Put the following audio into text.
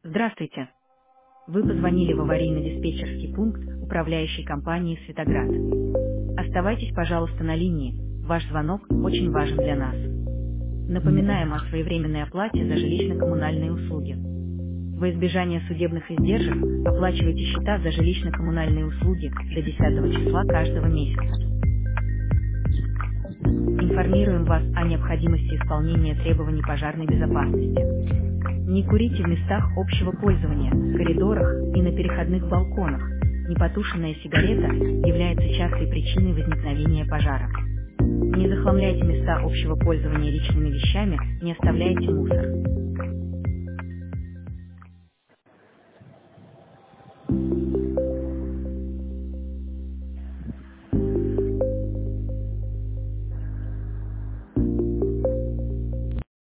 Здравствуйте. Вы позвонили в аварийно-диспетчерский пункт управляющей компании «Светоград». Оставайтесь, пожалуйста, на линии. Ваш звонок очень важен для нас. Напоминаем о своевременной оплате за жилищно-коммунальные услуги. Во избежание судебных издержек оплачивайте счета за жилищно-коммунальные услуги до 10 числа каждого месяца. Информируем вас о необходимости исполнения требований пожарной безопасности. Не курите в местах общего пользования, коридорах и на переходных балконах. Непотушенная сигарета является частой причиной возникновения пожара. Не захламляйте места общего пользования личными вещами, не оставляйте мусор.